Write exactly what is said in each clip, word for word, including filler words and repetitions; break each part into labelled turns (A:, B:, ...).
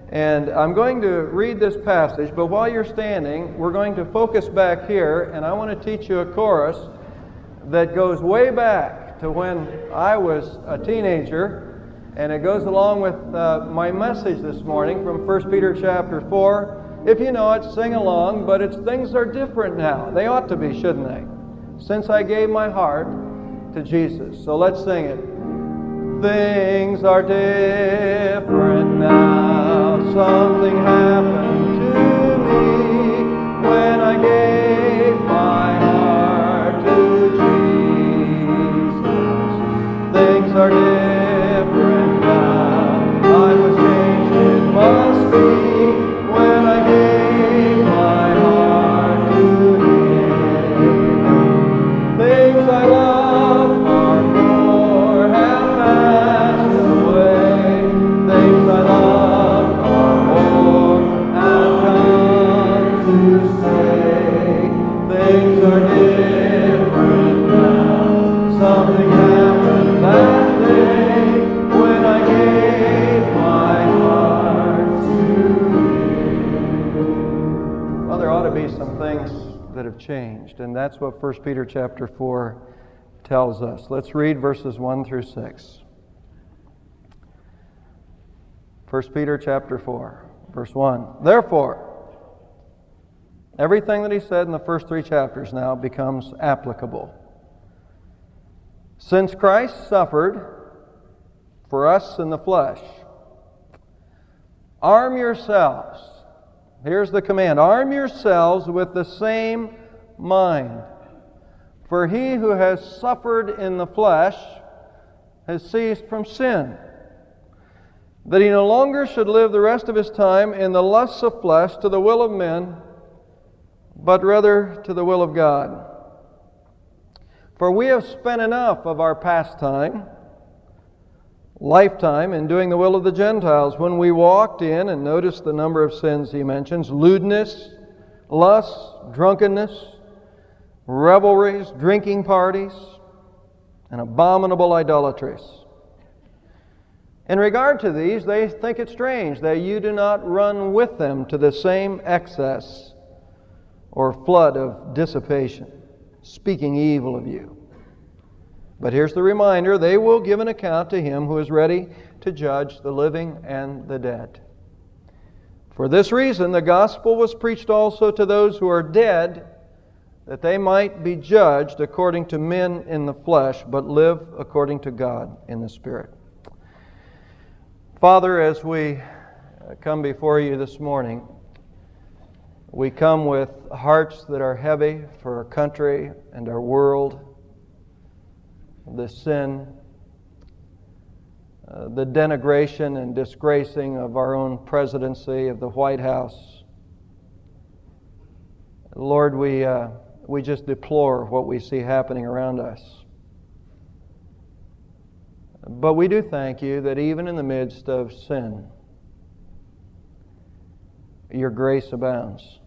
A: And I'm going to read this passage, but while you're standing, we're going to focus back here, and I want to teach you a chorus that goes way back to when I was a teenager, and it goes along with uh, my message this morning from First Peter chapter four. If you know it, sing along, but it's things are different now. They ought to be, shouldn't they? Since I gave my heart to Jesus. So let's sing it. Things are different now. Something happened to me when I gave my heart to Jesus. Things are different now. I was changed, it must be, when I gave my heart to Him. Things I love far more have passed away. Things I love far more have come to stay. Things are different now. Something happened that day when I gave my heart to Him. Well, there ought to be some things that have changed, and that's what First Peter chapter four tells us. Let's read verses one through six. First Peter chapter four, verse one. Therefore, everything that he said in the first three chapters now becomes applicable. Since Christ suffered for us in the flesh, arm yourselves. Here's the command. Arm yourselves with the same mind. For he who has suffered in the flesh has ceased from sin, that he no longer should live the rest of his time in the lusts of flesh to the will of men, but rather to the will of God. For we have spent enough of our pastime, lifetime, in doing the will of the Gentiles, when we walked in, and notice the number of sins he mentions: lewdness, lust, drunkenness, revelries, drinking parties, and abominable idolatries. In regard to these, they think it strange that you do not run with them to the same excess or flood of dissipation, speaking evil of you. But here's the reminder: they will give an account to Him who is ready to judge the living and the dead. For this reason, the gospel was preached also to those who are dead, that they might be judged according to men in the flesh, but live according to God in the Spirit. Father, as we come before you this morning, we come with hearts that are heavy for our country and our world, the sin, uh, the denigration and disgracing of our own presidency, of the White House. Lord, we... Uh, We just deplore what we see happening around us. But we do thank you that even in the midst of sin, your grace abounds.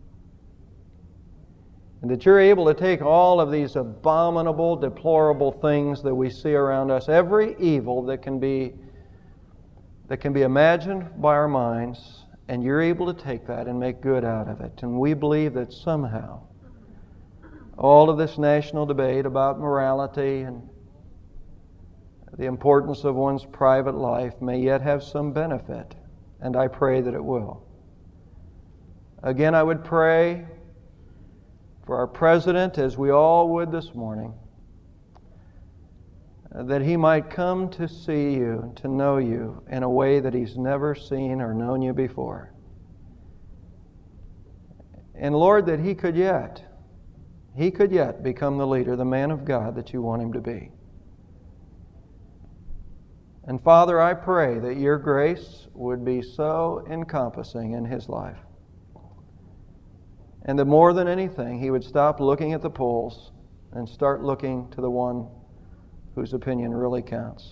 A: And that you're able to take all of these abominable, deplorable things that we see around us, every evil that can be, that can be imagined by our minds, and you're able to take that and make good out of it. And we believe that somehow all of this national debate about morality and the importance of one's private life may yet have some benefit, and I pray that it will. Again, I would pray for our President, as we all would this morning, that he might come to see you, to know you in a way that he's never seen or known you before. And Lord, that he could yet He could yet become the leader, the man of God that you want him to be. And Father, I pray that your grace would be so encompassing in his life, and that more than anything, he would stop looking at the polls and start looking to the one whose opinion really counts.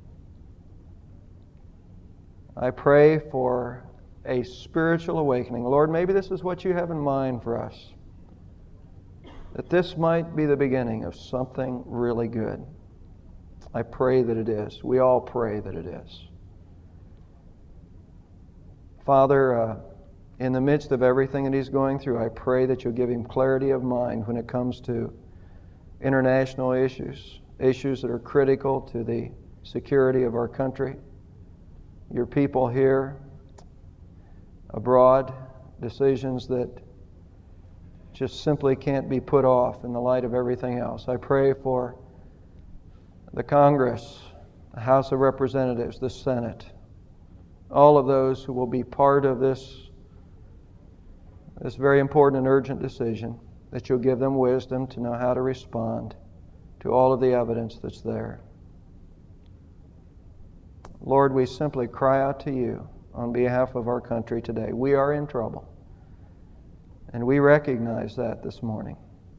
A: I pray for a spiritual awakening. Lord, maybe this is what you have in mind for us, that this might be the beginning of something really good. I pray that it is. We all pray that it is. Father, uh, in the midst of everything that he's going through, I pray that you'll give him clarity of mind when it comes to international issues, issues that are critical to the security of our country, your people here, abroad, decisions that just simply can't be put off in the light of everything else. I pray for the Congress, the House of Representatives, the Senate, all of those who will be part of this, this very important and urgent decision, that you'll give them wisdom to know how to respond to all of the evidence that's there. Lord, we simply cry out to you on behalf of our country today. We are in trouble, and we recognize that this morning.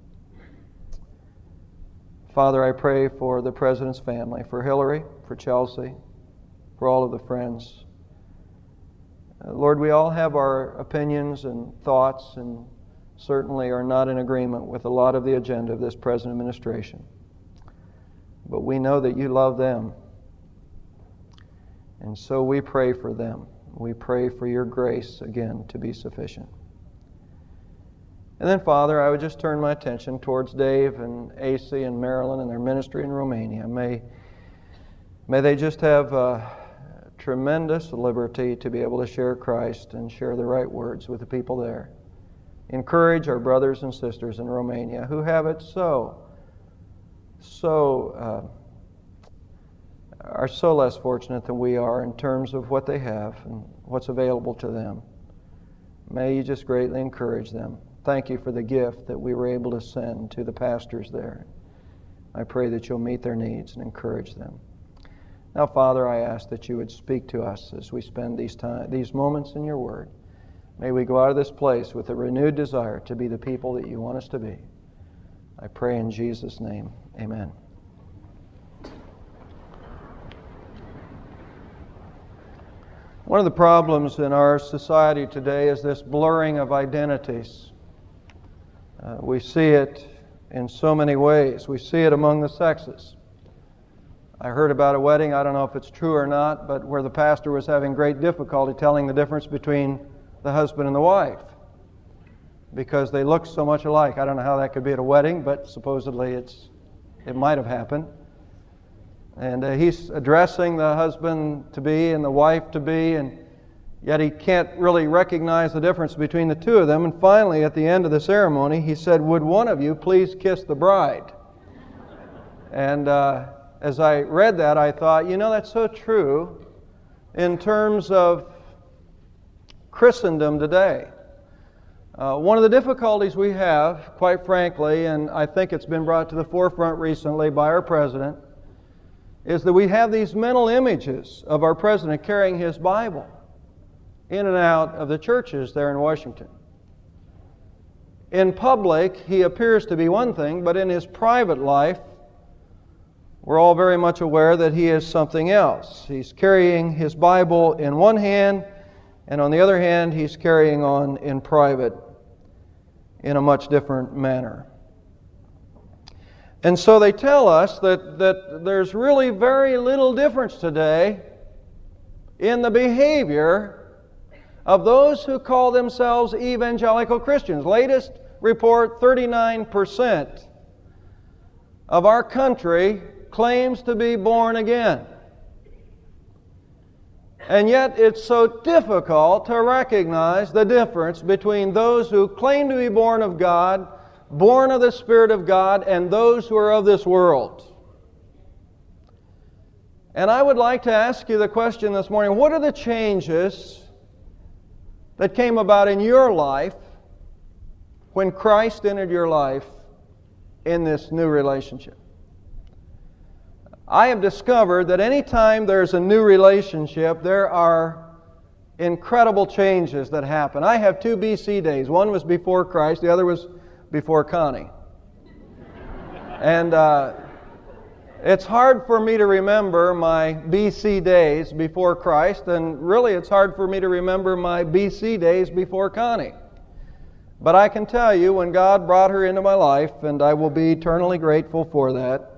A: Father, I pray for the President's family, for Hillary, for Chelsea, for all of the friends. Uh, Lord, we all have our opinions and thoughts, and certainly are not in agreement with a lot of the agenda of this present administration. But we know that you love them. And so we pray for them. We pray for your grace, again, to be sufficient. And then, Father, I would just turn my attention towards Dave and A C and Marilyn and their ministry in Romania. May, may they just have uh, tremendous liberty to be able to share Christ and share the right words with the people there. Encourage our brothers and sisters in Romania who have it so, so, uh, are so less fortunate than we are in terms of what they have and what's available to them. May you just greatly encourage them. Thank you for the gift that we were able to send to the pastors there. I pray that you'll meet their needs and encourage them. Now, Father, I ask that you would speak to us as we spend these time, these moments in your word. May we go out of this place with a renewed desire to be the people that you want us to be. I pray in Jesus' name. Amen. One of the problems in our society today is this blurring of identities. Uh, we see it in so many ways. We see it among the sexes. I heard about a wedding, I don't know if it's true or not, but where the pastor was having great difficulty telling the difference between the husband and the wife because they look so much alike. I don't know how that could be at a wedding, but supposedly it's it might have happened. And uh, he's addressing the husband-to-be and the wife-to-be, and yet he can't really recognize the difference between the two of them. And finally, at the end of the ceremony, he said, "Would one of you please kiss the bride?" And uh, as I read that, I thought, you know, that's so true in terms of Christendom today. Uh, one of the difficulties we have, quite frankly, and I think it's been brought to the forefront recently by our president, is that we have these mental images of our president carrying his Bible in and out of the churches there in Washington. In public, he appears to be one thing, but in his private life, we're all very much aware that he is something else. He's carrying his Bible in one hand, and on the other hand, he's carrying on in private in a much different manner. And so they tell us that, that there's really very little difference today in the behavior of those who call themselves evangelical Christians. Latest report, thirty-nine percent of our country claims to be born again. And yet it's so difficult to recognize the difference between those who claim to be born of God, born of the Spirit of God, and those who are of this world. And I would like to ask you the question this morning, what are the changes that came about in your life when Christ entered your life in this new relationship? I have discovered that anytime there's a new relationship, there are incredible changes that happen. I have two B C days. One was before Christ, the other was before Connie. And uh, it's hard for me to remember my B C days before Christ, and really it's hard for me to remember my B C days before Connie. But I can tell you, when God brought her into my life, and I will be eternally grateful for that,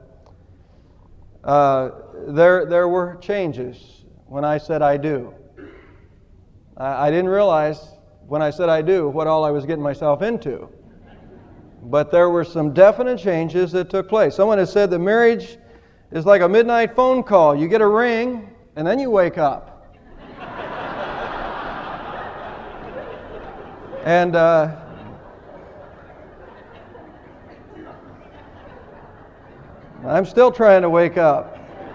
A: Uh, there, there were changes when I said I do. I didn't realize when I said I do what all I was getting myself into. But there were some definite changes that took place. Someone has said that marriage is like a midnight phone call. You get a ring, and then you wake up. And uh, I'm still trying to wake up.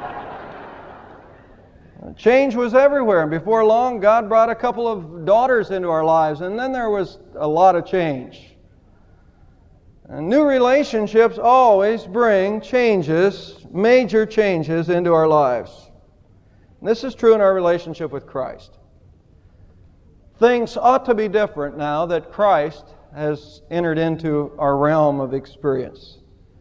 A: Change was everywhere, and before long, God brought a couple of daughters into our lives, and then there was a lot of change. And new relationships always bring changes, major changes into our lives. And this is true in our relationship with Christ. Things ought to be different now that Christ has entered into our realm of experience.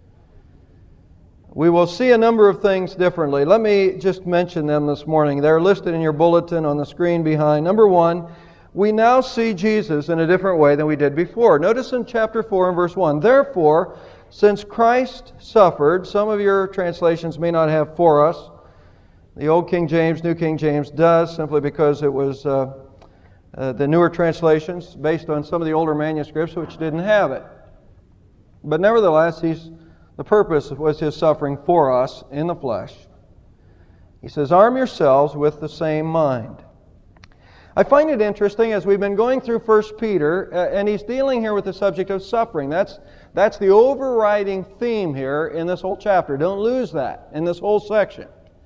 A: We will see a number of things differently. Let me just mention them this morning. They're listed in your bulletin on the screen behind. Number one, we now see Jesus in a different way than we did before. Notice in chapter four and verse one, therefore, since Christ suffered, some of your translations may not have for us. The Old King James, New King James does, simply because it was uh, uh, the newer translations based on some of the older manuscripts which didn't have it. But nevertheless, he's the purpose was His suffering for us in the flesh. He says, arm yourselves with the same mind. I find it interesting as we've been going through First Peter, uh, and he's dealing here with the subject of suffering. That's, that's the overriding theme here in this whole chapter. Don't lose that in this whole section.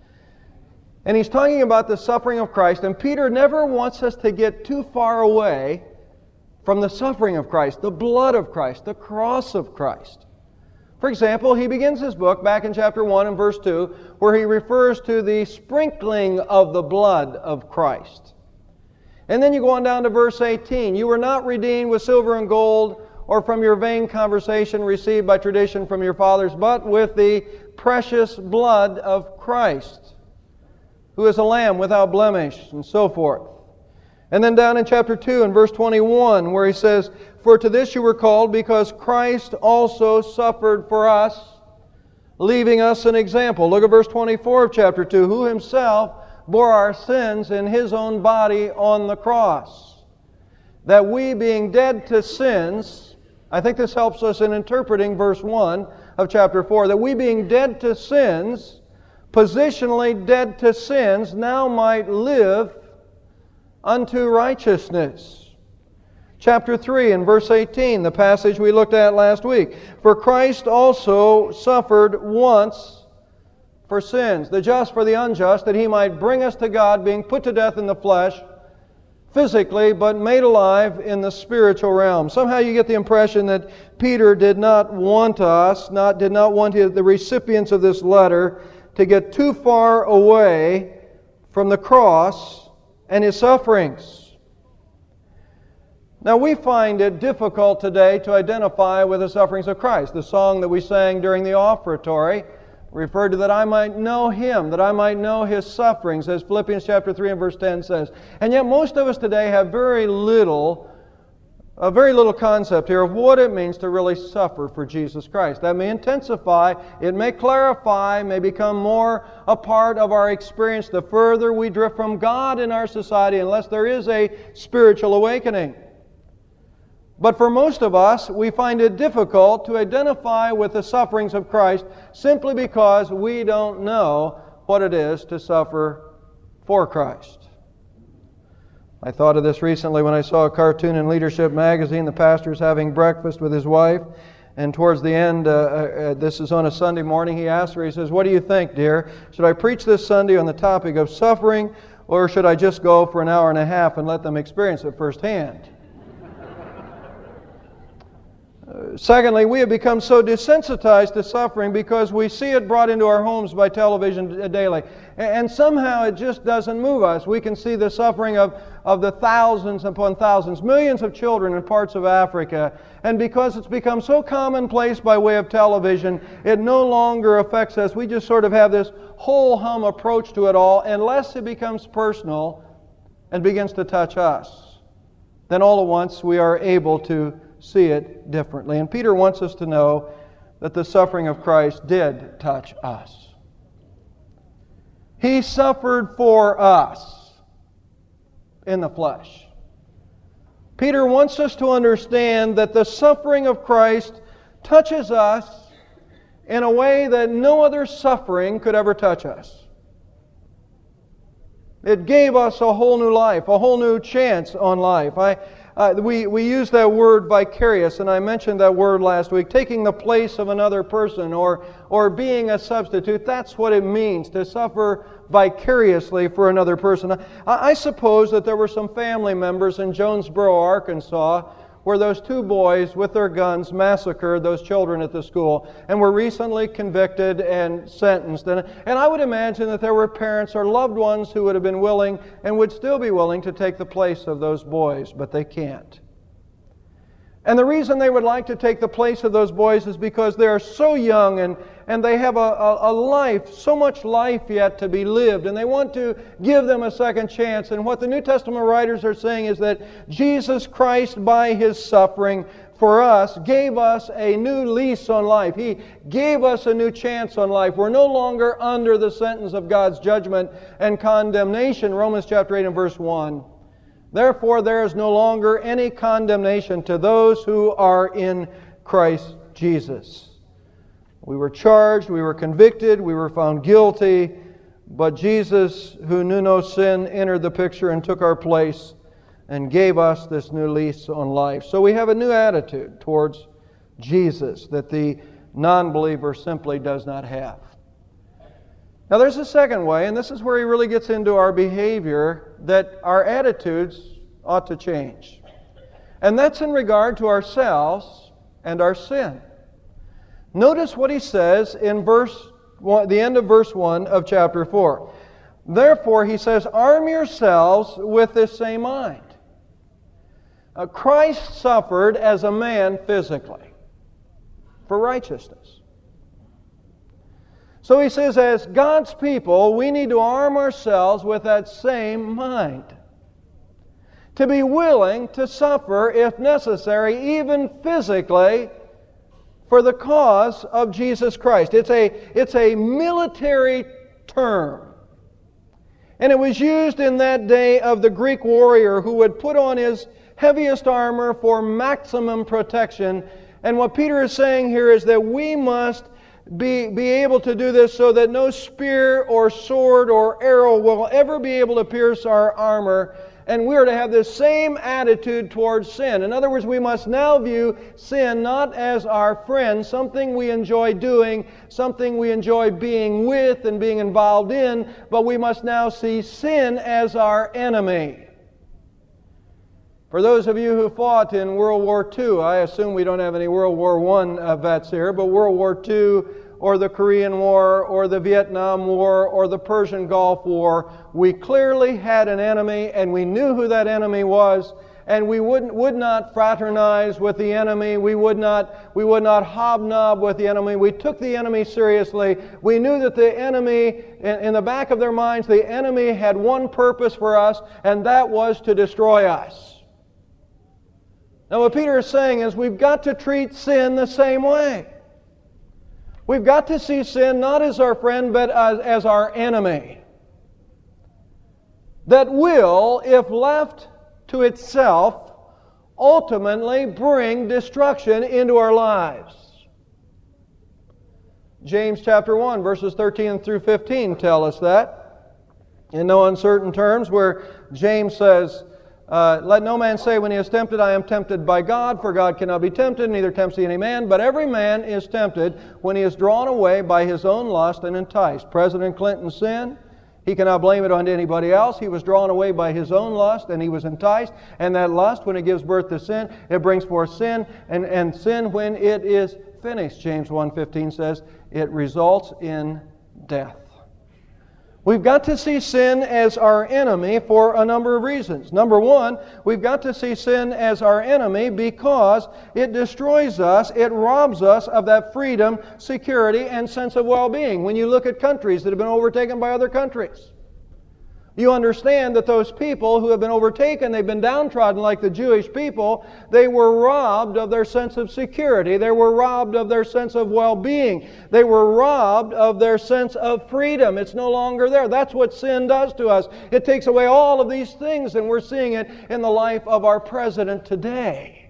A: And he's talking about the suffering of Christ, and Peter never wants us to get too far away from the suffering of Christ, the blood of Christ, the cross of Christ. For example, he begins his book back in chapter one and verse two, where he refers to the sprinkling of the blood of Christ. And then you go on down to verse eighteen. You were not redeemed with silver and gold, or from your vain conversation received by tradition from your fathers, but with the precious blood of Christ, who is a lamb without blemish, and so forth. And then down in chapter two and verse twenty-one, where he says, for to this you were called, because Christ also suffered for us, leaving us an example. Look at verse twenty-four of chapter two, who Himself bore our sins in His own body on the cross, that we, being dead to sins, I think this helps us in interpreting verse one of chapter four, that we, being dead to sins, positionally dead to sins, now might live unto righteousness. Chapter three and verse eighteen, the passage we looked at last week. For Christ also suffered once for sins, the just for the unjust, that He might bring us to God, being put to death in the flesh, physically, but made alive in the spiritual realm. Somehow you get the impression that Peter did not want us, not did not want the recipients of this letter to get too far away from the cross and His sufferings. Now, we find it difficult today to identify with the sufferings of Christ. The song that we sang during the offertory referred to that I might know Him, that I might know His sufferings, as Philippians chapter three and verse ten says. And yet most of us today have very little, a very little concept here of what it means to really suffer for Jesus Christ. That may intensify, it may clarify, may become more a part of our experience the further we drift from God in our society, unless there is a spiritual awakening. But for most of us, we find it difficult to identify with the sufferings of Christ simply because we don't know what it is to suffer for Christ. I thought of this recently when I saw a cartoon in Leadership magazine. The pastor's having breakfast with his wife, and towards the end, uh, uh, this is on a Sunday morning, he asks her, he says, what do you think, dear? Should I preach this Sunday on the topic of suffering, or should I just go for an hour and a half and let them experience it firsthand? Secondly, we have become so desensitized to suffering because we see it brought into our homes by television daily. And somehow it just doesn't move us. We can see the suffering of, of the thousands upon thousands, millions of children in parts of Africa. And because it's become so commonplace by way of television, it no longer affects us. We just sort of have this whole hum approach to it all, unless it becomes personal and begins to touch us. Then all at once we are able to see it differently. And Peter wants us to know that the suffering of Christ did touch us. He suffered for us. in the flesh. Peter wants us to understand that the suffering of Christ touches us in a way that no other suffering could ever touch us. It gave us a whole new life, a whole new chance on life. I, uh, we, we use that word vicarious, and I mentioned that word last week, taking the place of another person or, or being a substitute. That's what it means to suffer vicariously for another person. I, I suppose that there were some family members in Jonesboro, Arkansas, where those two boys with their guns massacred those children at the school and were recently convicted and sentenced. And, and I would imagine that there were parents or loved ones who would have been willing and would still be willing to take the place of those boys, but they can't. And the reason they would like to take the place of those boys is because they are so young and, and they have a, a, a life, so much life yet to be lived, and they want to give them a second chance. And what the New Testament writers are saying is that Jesus Christ, by His suffering for us, gave us a new lease on life. He gave us a new chance on life. We're no longer under the sentence of God's judgment and condemnation. Romans chapter eight and verse one. Therefore, there is no longer any condemnation to those who are in Christ Jesus. We were charged, we were convicted, we were found guilty, but Jesus, who knew no sin, entered the picture and took our place and gave us this new lease on life. So we have a new attitude towards Jesus that the non-believer simply does not have. Now there's a second way, and this is where he really gets into our behavior, that our attitudes ought to change. And that's in regard to ourselves and our sin. Notice what he says in verse one, the end of verse one of chapter four. Therefore, he says, arm yourselves with this same mind. Uh, Christ suffered as a man physically for righteousness. So he says, as God's people, we need to arm ourselves with that same mind. To be willing to suffer, if necessary, even physically, for the cause of Jesus Christ. It's a, it's a military term. And it was used in that day of the Greek warrior who would put on his heaviest armor for maximum protection. And what Peter is saying here is that we must Be, be able to do this so that no spear or sword or arrow will ever be able to pierce our armor. And we are to have this same attitude towards sin. In other words, we must now view sin not as our friend, something we enjoy doing, something we enjoy being with and being involved in, but we must now see sin as our enemy. For those of you who fought in World War Two, I assume we don't have any World War One uh, vets here, but World War Two or the Korean War or the Vietnam War or the Persian Gulf War, we clearly had an enemy and we knew who that enemy was, and we wouldn't, would not fraternize with the enemy. We would not, we would not hobnob with the enemy. We took the enemy seriously. We knew that the enemy, in, in the back of their minds, the enemy had one purpose for us, and that was to destroy us. Now what Peter is saying is we've got to treat sin the same way. We've got to see sin not as our friend, but as, as our enemy. That will, if left to itself, ultimately bring destruction into our lives. James chapter one, verses thirteen through fifteen tell us that. In no uncertain terms, where James says, Uh, let no man say when he is tempted, I am tempted by God, for God cannot be tempted, neither tempts he any man. But every man is tempted when he is drawn away by his own lust and enticed. President Clinton sinned. He cannot blame it on anybody else. He was drawn away by his own lust and he was enticed. And that lust, when it gives birth to sin, it brings forth sin. And, and sin, when it is finished, James one fifteen says, it results in death. We've got to see sin as our enemy for a number of reasons. Number one, we've got to see sin as our enemy because it destroys us, it robs us of that freedom, security, and sense of well-being. When you look at countries that have been overtaken by other countries, You understand that those people who have been overtaken, they've been downtrodden like the Jewish people, they were robbed of their sense of security. They were robbed of their sense of well-being. They were robbed of their sense of freedom. It's no longer there. That's what sin does to us. It takes away all of these things, and we're seeing it in the life of our president today.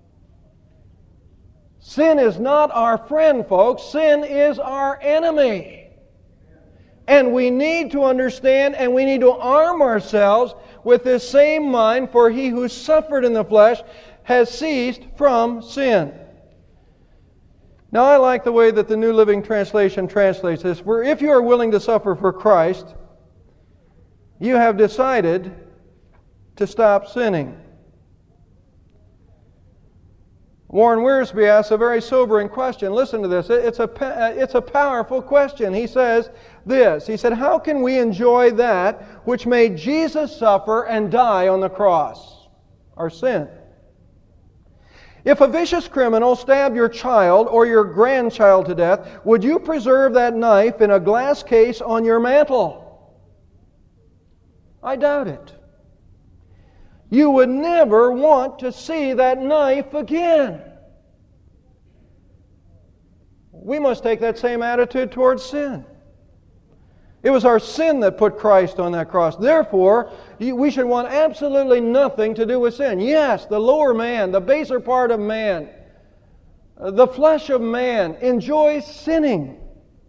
A: Sin is not our friend, folks. Sin is our enemy. And we need to understand and we need to arm ourselves with this same mind, for he who suffered in the flesh has ceased from sin. Now I like the way that the New Living Translation translates this. For if you are willing to suffer for Christ, you have decided to stop sinning. Warren Wiersbe asks a very sobering question. Listen to this. It's a, it's a powerful question. He says this. He said, how can we enjoy that which made Jesus suffer and die on the cross? Our sin. If a vicious criminal stabbed your child or your grandchild to death, would you preserve that knife in a glass case on your mantle? I doubt it. You would never want to see that knife again. We must take that same attitude towards sin. It was our sin that put Christ on that cross. Therefore, we should want absolutely nothing to do with sin. Yes, the lower man, the baser part of man, the flesh of man enjoys sinning.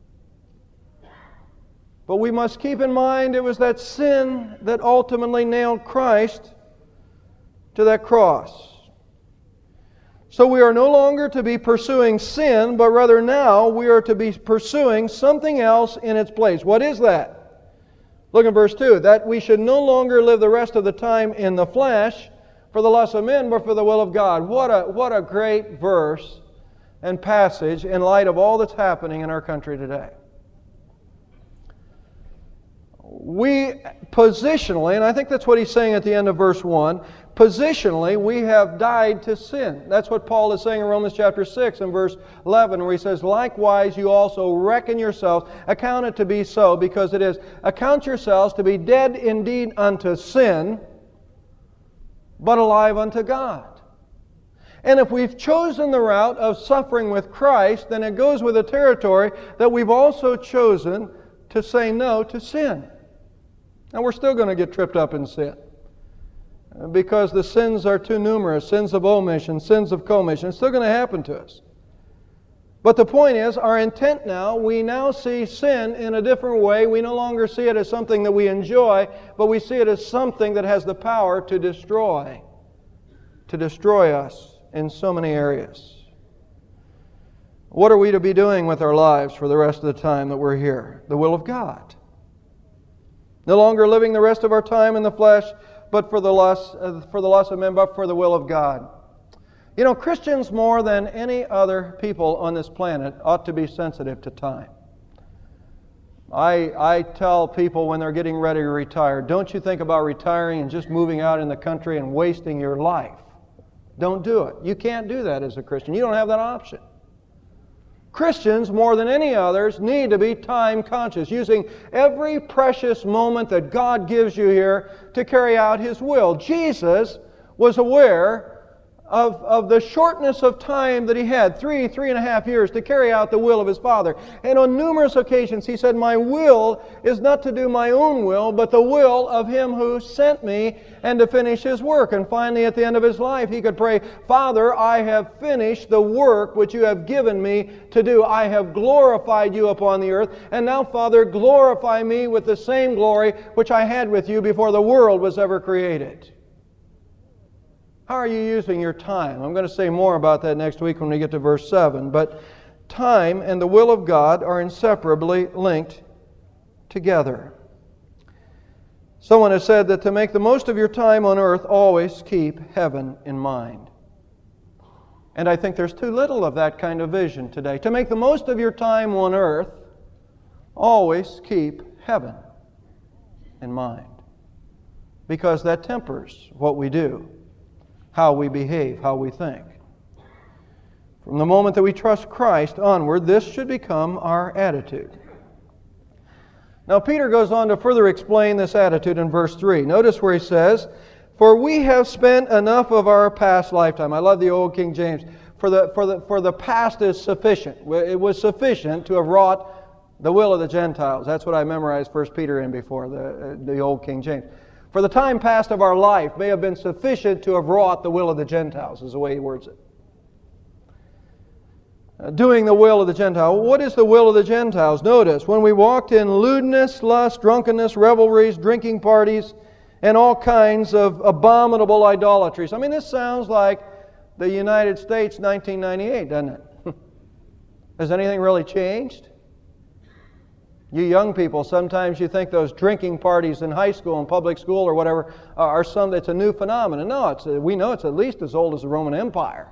A: But we must keep in mind it was that sin that ultimately nailed Christ to that cross. So we are no longer to be pursuing sin, but rather now we are to be pursuing something else in its place. What is that? Look at verse two. That we should no longer live the rest of the time in the flesh for the lust of men, but for the will of God. What a, what a great verse and passage in light of all that's happening in our country today. We positionally, and I think that's what he's saying at the end of verse one, positionally we have died to sin. That's what Paul is saying in Romans chapter six and verse eleven, where he says, likewise you also reckon yourselves, account it to be so, because it is, account yourselves to be dead indeed unto sin, but alive unto God. And if we've chosen the route of suffering with Christ, then it goes with the territory that we've also chosen to say no to sin. Now we're still going to get tripped up in sin, because the sins are too numerous, sins of omission, sins of commission. It's still going to happen to us. But the point is, our intent now, we now see sin in a different way. We no longer see it as something that we enjoy, but we see it as something that has the power to destroy, to destroy us in so many areas. What are we to be doing with our lives for the rest of the time that we're here? The will of God. No longer living the rest of our time in the flesh, but for the lust, uh, for the lust of men, but for the will of God. You know, Christians more than any other people on this planet ought to be sensitive to time. I, I tell people when they're getting ready to retire, don't you think about retiring and just moving out in the country and wasting your life. Don't do it. You can't do that as a Christian. You don't have that option. Christians, more than any others, need to be time conscious, using every precious moment that God gives you here to carry out His will. Jesus was aware of, of the shortness of time that He had, three, three and a half years, to carry out the will of His Father. And on numerous occasions He said, my will is not to do my own will, but the will of Him who sent me, and to finish His work. And finally, at the end of His life, He could pray, Father, I have finished the work which you have given me to do. I have glorified you upon the earth, and now, Father, glorify me with the same glory which I had with you before the world was ever created. How are you using your time? I'm going to say more about that next week when we get to verse seven. But time and the will of God are inseparably linked together. Someone has said that to make the most of your time on earth, always keep heaven in mind. And I think there's too little of that kind of vision today. To make the most of your time on earth, always keep heaven in mind. Because that tempers what we do, how we behave, how we think. From the moment that we trust Christ onward, this should become our attitude. Now Peter goes on to further explain this attitude in verse three. Notice where he says, "For we have spent enough of our past lifetime." I love the old King James. For the, for the, for the past is sufficient. It was sufficient to have wrought the will of the Gentiles. That's what I memorized First Peter in before, the, the old King James. For the time past of our life may have been sufficient to have wrought the will of the Gentiles, is the way he words it. Uh, doing the will of the Gentiles. What is the will of the Gentiles? Notice, when we walked in lewdness, lust, drunkenness, revelries, drinking parties, and all kinds of abominable idolatries. I mean, this sounds like the United States nineteen ninety-eight, doesn't it? Has anything really changed? You young people, sometimes you think those drinking parties in high school and public school or whatever are some, it's a new phenomenon. No, it's, we know it's at least as old as the Roman Empire.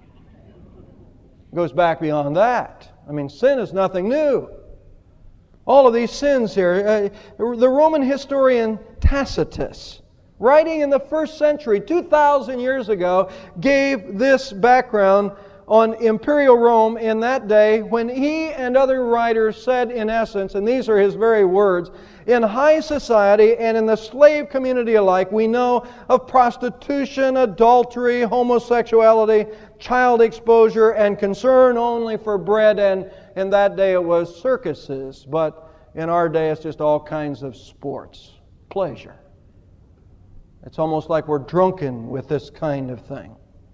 A: It goes back beyond that. I mean, sin is nothing new. All of these sins here. Uh, the Roman historian Tacitus, writing in the first century, two thousand years ago, gave this background on imperial Rome in that day when he and other writers said in essence, and these are his very words, "In high society and in the slave community alike, we know of prostitution, adultery, homosexuality, child exposure, and concern only for bread." And in that day it was circuses, but in our day it's just all kinds of sports, pleasure. It's almost like we're drunken with this kind of thing.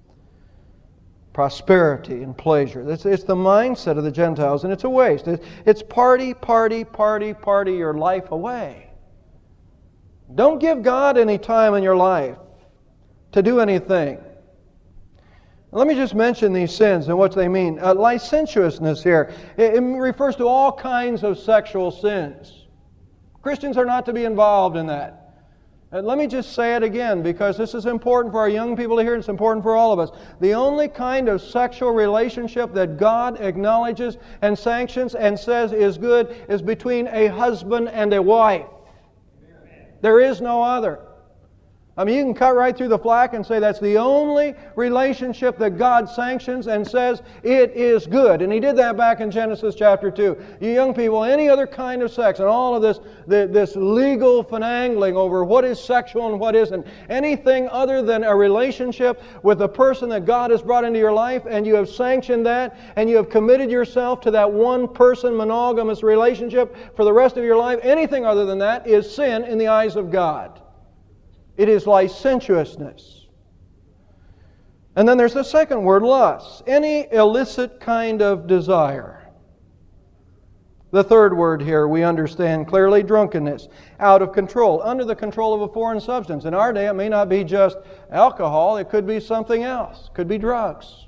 A: Prosperity and pleasure. It's, it's the mindset of the Gentiles, and it's a waste. It's, it's party, party, party, party your life away. Don't give God any time in your life to do anything. Let me just mention these sins and what they mean. Uh, licentiousness here, it, it refers to all kinds of sexual sins. Christians are not to be involved in that. And let me just say it again, because this is important for our young people to hear, and it's important for all of us. The only kind of sexual relationship that God acknowledges and sanctions and says is good is between a husband and a wife. There is no other. I mean, you can cut right through the flak and say that's the only relationship that God sanctions and says it is good. And He did that back in Genesis chapter two. You young people, any other kind of sex and all of this, this legal finagling over what is sexual and what isn't, anything other than a relationship with a person that God has brought into your life, and you have sanctioned that, and you have committed yourself to that one person monogamous relationship for the rest of your life, anything other than that is sin in the eyes of God. It is licentiousness. And then there's the second word, lust. Any illicit kind of desire. The third word here we understand clearly, drunkenness. Out of control, under the control of a foreign substance. In our day it may not be just alcohol, it could be something else. It could be drugs.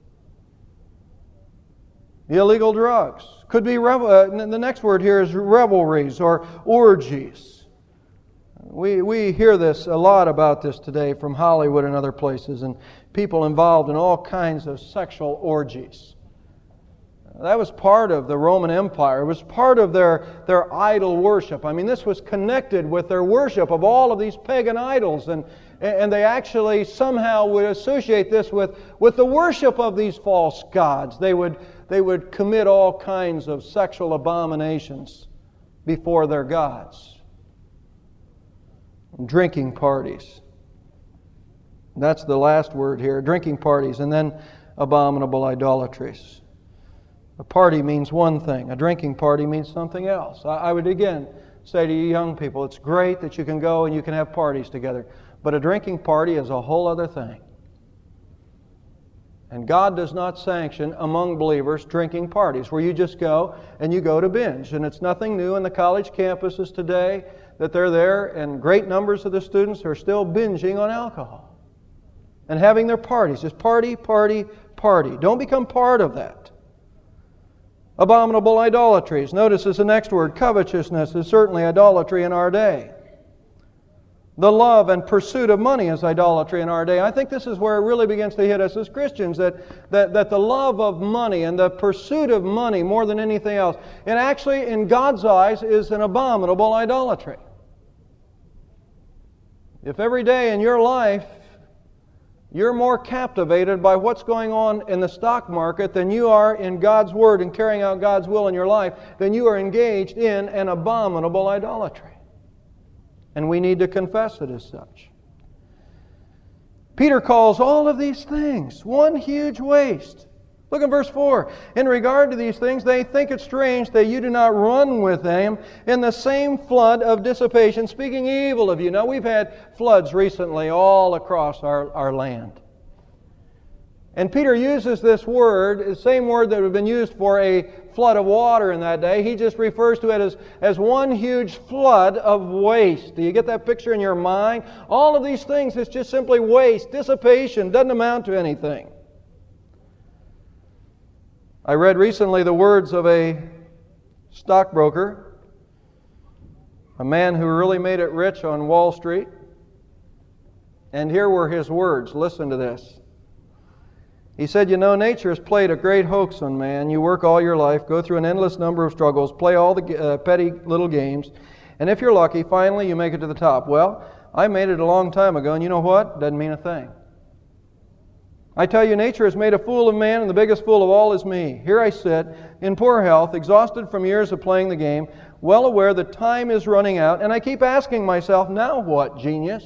A: The illegal drugs. Could be, revel- uh, the next word here is revelries or orgies. We we hear this a lot about this today from Hollywood and other places, and people involved in all kinds of sexual orgies. That was part of the Roman Empire. It was part of their, their idol worship. I mean, this was connected with their worship of all of these pagan idols, and, and they actually somehow would associate this with, with the worship of these false gods. They would, they would commit all kinds of sexual abominations before their gods. Drinking parties. That's the last word here. Drinking parties, and then abominable idolatries. A party means one thing. A drinking party means something else. I, I would again say to you young people, it's great that you can go and you can have parties together. But a drinking party is a whole other thing. And God does not sanction among believers drinking parties where you just go and you go to binge. And it's nothing new in the college campuses today that they're there, and great numbers of the students are still binging on alcohol and having their parties. Just party, party, party. Don't become part of that. Abominable idolatries. Notice as the next word, covetousness is certainly idolatry in our day. The love and pursuit of money is idolatry in our day. I think this is where it really begins to hit us as Christians, that, that, that the love of money and the pursuit of money more than anything else, and actually in God's eyes is an abominable idolatry. If every day in your life You're more captivated by what's going on in the stock market than you are in God's Word and carrying out God's will in your life, then you are engaged in an abominable idolatry. And we need to confess it as such. Peter calls all of these things one huge waste. Look at verse four. In regard to these things, they think it strange that you do not run with them in the same flood of dissipation, speaking evil of you. Now, we've had floods recently all across our, our land. And Peter uses this word, the same word that would have been used for a flood of water in that day. He just refers to it as, as one huge flood of waste. Do you get that picture in your mind? All of these things is just simply waste, dissipation, doesn't amount to anything. I read recently the words of a stockbroker, a man who really made it rich on Wall Street. And here were his words. Listen to this. He said, you know, nature has played a great hoax on man. You work all your life, go through an endless number of struggles, play all the uh, petty little games, and if you're lucky, finally you make it to the top. Well, I made it a long time ago, and you know what? Doesn't mean a thing. I tell you, nature has made a fool of man, and the biggest fool of all is me. Here I sit, in poor health, exhausted from years of playing the game, well aware that time is running out, and I keep asking myself, now what, genius?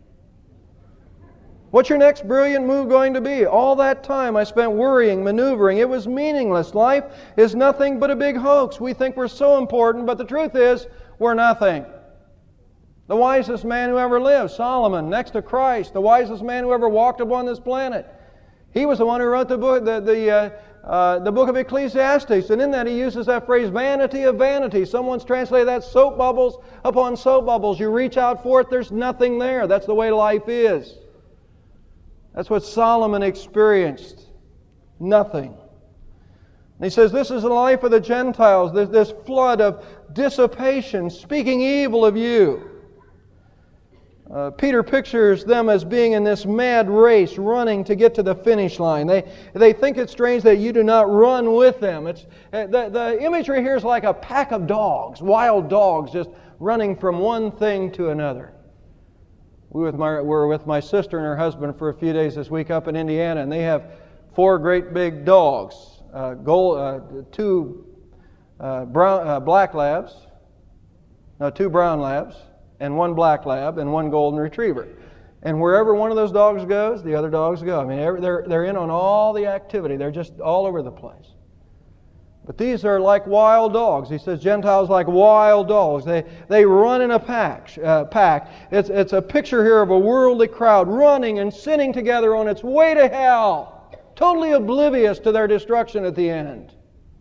A: What's your next brilliant move going to be? All that time I spent worrying, maneuvering, it was meaningless. Life is nothing but a big hoax. We think we're so important, but the truth is, we're nothing. The wisest man who ever lived, Solomon, next to Christ, the wisest man who ever walked upon this planet. He was the one who wrote the book, the, the, uh, uh, the book of Ecclesiastes, and in that he uses that phrase, vanity of vanity. Someone's translated that soap bubbles upon soap bubbles. You reach out for it, there's nothing there. That's the way life is. That's what Solomon experienced. Nothing. And he says, this is the life of the Gentiles, this, this flood of dissipation, speaking evil of you. Uh, Peter pictures them as being in this mad race, running to get to the finish line. They, they think it's strange that you do not run with them. It's, uh, the, the imagery here is like a pack of dogs, wild dogs, just running from one thing to another. We with my, were with my sister and her husband for a few days this week up in Indiana, and they have four great big dogs, uh, gold, uh, two uh, brown, uh, black labs, no, two brown labs, and one black lab, and one golden retriever. And wherever one of those dogs goes, the other dogs go. I mean, they're, they're in on all the activity. They're just all over the place. But these are like wild dogs. He says Gentiles like wild dogs. They, they run in a pack. Uh, pack. It's, it's a picture here of a worldly crowd running and sinning together on its way to hell, totally oblivious to their destruction at the end.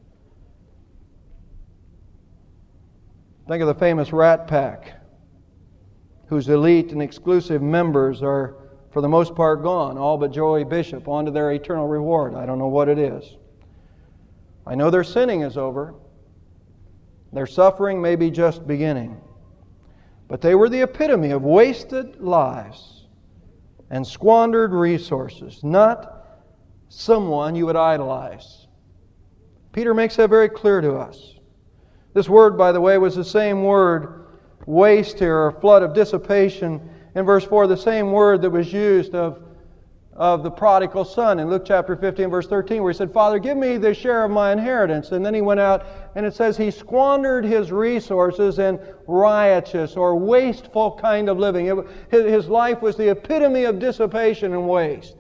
A: Think of the famous Rat Pack, whose elite and exclusive members are, for the most part, gone, all but Joey Bishop, on to their eternal reward. I don't know what it is. I know their sinning is over. Their suffering may be just beginning. But they were the epitome of wasted lives and squandered resources, not someone you would idolize. Peter makes that very clear to us. This word, by the way, was the same word, waste here, or flood of dissipation, in verse four, the same word that was used of, of the prodigal son in Luke chapter fifteen, verse thirteen, where he said, Father, give me the share of my inheritance. And then he went out, and it says he squandered his resources in riotous or wasteful kind of living. It, his life was the epitome of dissipation and waste.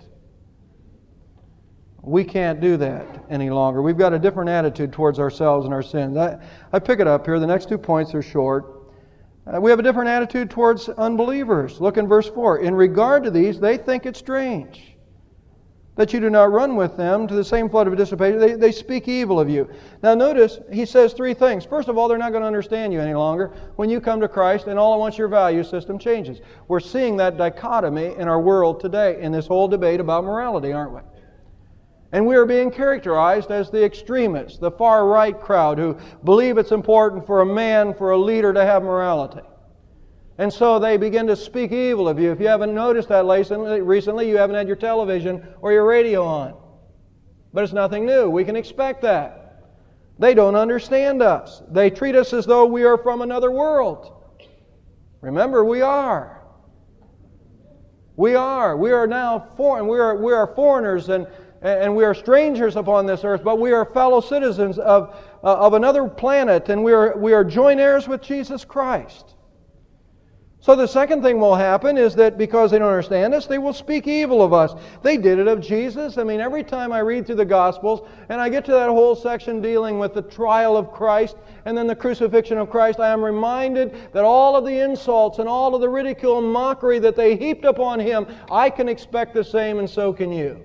A: We can't do that any longer. We've got a different attitude towards ourselves and our sins. I, I pick it up here. The next two points are short. Uh, we have a different attitude towards unbelievers. Look in verse four. In regard to these, they think it strange that you do not run with them to the same flood of dissipation. They, they speak evil of you. Now notice, he says three things. First of all, they're not going to understand you any longer when you come to Christ, and all at once your value system changes. We're seeing that dichotomy in our world today in this whole debate about morality, aren't we? And we are being characterized as the extremists, the far-right crowd who believe it's important for a man, for a leader to have morality. And so they begin to speak evil of you. If you haven't noticed that recently, you haven't had your television or your radio on. But it's nothing new. We can expect that. They don't understand us. They treat us as though we are from another world. Remember, we are. We are. We are now foreign. We are, we are foreigners and, and we are strangers upon this earth, but we are fellow citizens of, uh, of another planet, and we are, we are joint heirs with Jesus Christ. So the second thing will happen is that because they don't understand us, they will speak evil of us. They did it of Jesus. I mean, every time I read through the Gospels and I get to that whole section dealing with the trial of Christ and then the crucifixion of Christ, I am reminded that all of the insults and all of the ridicule and mockery that they heaped upon Him, I can expect the same, and so can you.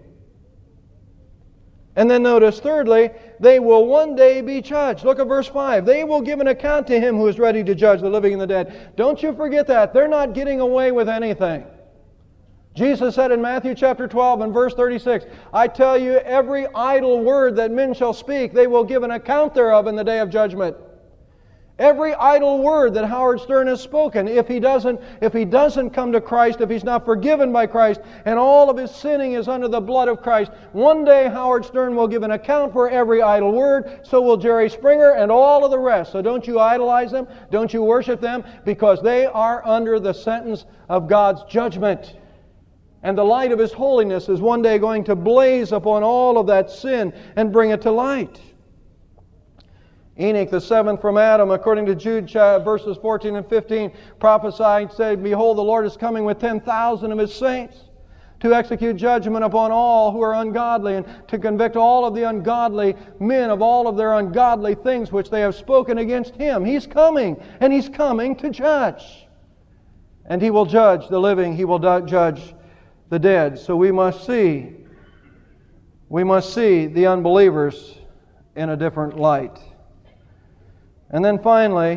A: And then notice, thirdly, they will one day be judged. Look at verse five. They will give an account to Him who is ready to judge the living and the dead. Don't you forget that. They're not getting away with anything. Jesus said in Matthew chapter twelve and verse thirty-six, I tell you, every idle word that men shall speak, they will give an account thereof in the day of judgment. Every idle word that Howard Stern has spoken, if he doesn't, if he doesn't come to Christ, if he's not forgiven by Christ, and all of his sinning is under the blood of Christ, one day Howard Stern will give an account for every idle word, so will Jerry Springer and all of the rest. So don't you idolize them, don't you worship them, because they are under the sentence of God's judgment. And the light of His holiness is one day going to blaze upon all of that sin and bring it to light. Enoch, the seventh from Adam, according to Jude verses fourteen and fifteen, prophesied, said, Behold, the Lord is coming with ten thousand of His saints to execute judgment upon all who are ungodly, and to convict all of the ungodly men of all of their ungodly things which they have spoken against Him. He's coming, and He's coming to judge. And He will judge the living, He will judge the dead. So we must see, we must see the unbelievers in a different light. And then finally,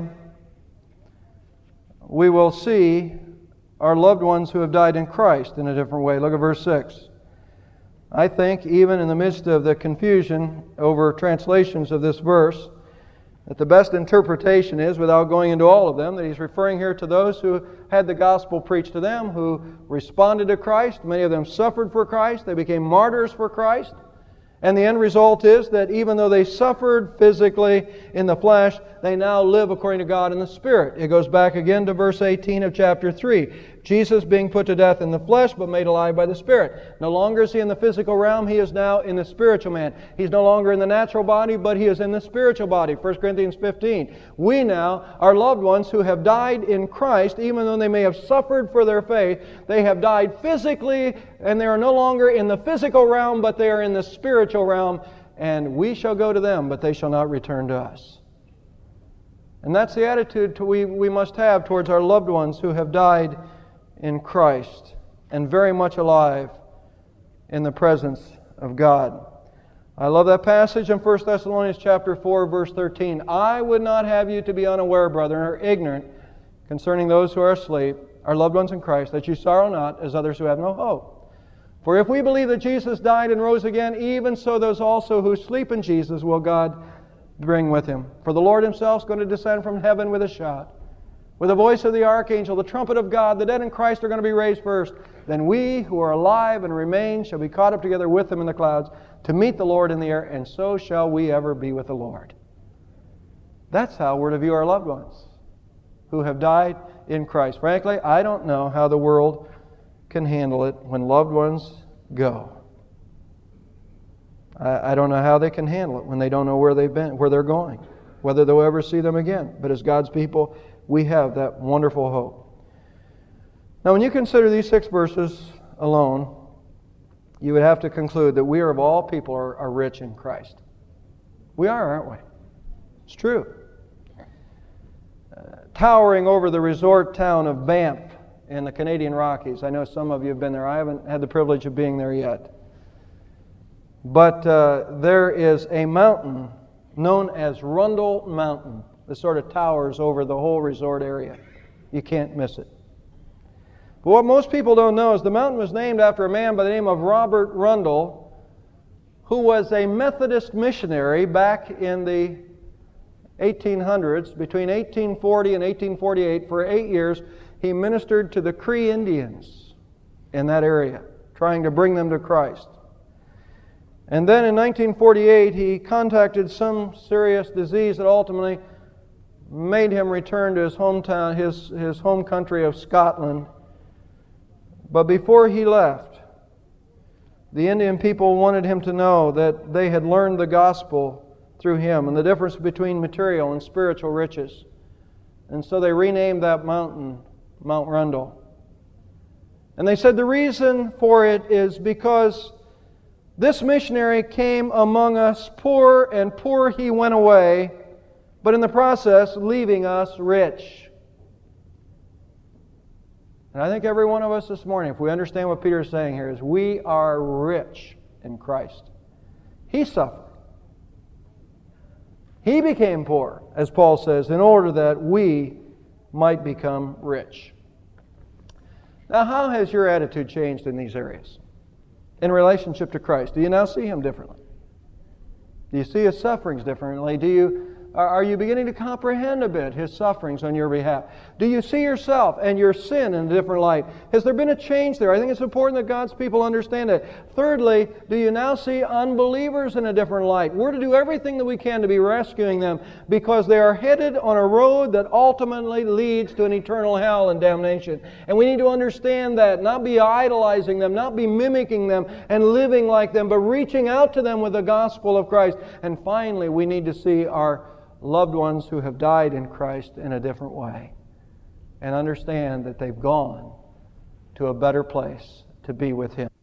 A: we will see our loved ones who have died in Christ in a different way. Look at verse six. I think, even in the midst of the confusion over translations of this verse, that the best interpretation is, without going into all of them, that he's referring here to those who had the gospel preached to them, who responded to Christ. Many of them suffered for Christ. They became martyrs for Christ. And the end result is that even though they suffered physically in the flesh, they now live according to God in the Spirit. It goes back again to verse eighteen of chapter three. Jesus being put to death in the flesh, but made alive by the Spirit. No longer is He in the physical realm, He is now in the spiritual man. He's no longer in the natural body, but He is in the spiritual body. First Corinthians fifteen. We now, our loved ones who have died in Christ, even though they may have suffered for their faith, they have died physically, and they are no longer in the physical realm, but they are in the spiritual realm, and we shall go to them, but they shall not return to us. And that's the attitude we, we must have towards our loved ones who have died in Christ and very much alive in the presence of God. I love that passage in First Thessalonians chapter four, verse thirteen. I would not have you to be unaware, brethren, or ignorant concerning those who are asleep, our loved ones in Christ, that you sorrow not as others who have no hope. For if we believe that Jesus died and rose again, even so those also who sleep in Jesus will God bring with Him. For the Lord Himself is going to descend from heaven with a shout, with the voice of the archangel, the trumpet of God. The dead in Christ are going to be raised first. Then we who are alive and remain shall be caught up together with them in the clouds to meet the Lord in the air, and so shall we ever be with the Lord. That's how we're to view our loved ones who have died in Christ. Frankly, I don't know how the world can handle it when loved ones go. I, I don't know how they can handle it when they don't know where they've been, where they're going, whether they'll ever see them again. But as God's people, we have that wonderful hope. Now, when you consider these six verses alone, you would have to conclude that we are, of all people, are, are rich in Christ. We are, aren't we? It's true. Uh, towering over the resort town of Banff in the Canadian Rockies. I know some of you have been there. I haven't had the privilege of being there yet. But uh, there is a mountain known as Rundle Mountain. This sort of towers over the whole resort area. You can't miss it. But what most people don't know is the mountain was named after a man by the name of Robert Rundle, who was a Methodist missionary back in the eighteen hundreds. Between eighteen forty and eighteen forty-eight, for eight years, he ministered to the Cree Indians in that area, trying to bring them to Christ. And then in nineteen forty-eight, he contacted some serious disease that ultimately made him return to his hometown, his, his home country of Scotland, But before he left, the Indian people wanted him to know that they had learned the gospel through him and the difference between material and spiritual riches. And so they renamed that mountain Mount Rundle. And they said the reason for it is because this missionary came among us poor, and poor he went away, but in the process leaving us rich. And I think every one of us this morning, if we understand what Peter is saying here, is we are rich in Christ. He suffered. He became poor, as Paul says, in order that we might become rich. Now, how has your attitude changed in these areas? In relationship to Christ, do you now see Him differently? Do you see His sufferings differently? Do you Are you beginning to comprehend a bit His sufferings on your behalf? Do you see yourself and your sin in a different light? Has there been a change there? I think it's important that God's people understand it. Thirdly, do you now see unbelievers in a different light? We're to do everything that we can to be rescuing them because they are headed on a road that ultimately leads to an eternal hell and damnation. And we need to understand that, not be idolizing them, not be mimicking them and living like them, but reaching out to them with the gospel of Christ. And finally, we need to see our loved ones who have died in Christ in a different way and understand that they've gone to a better place to be with Him.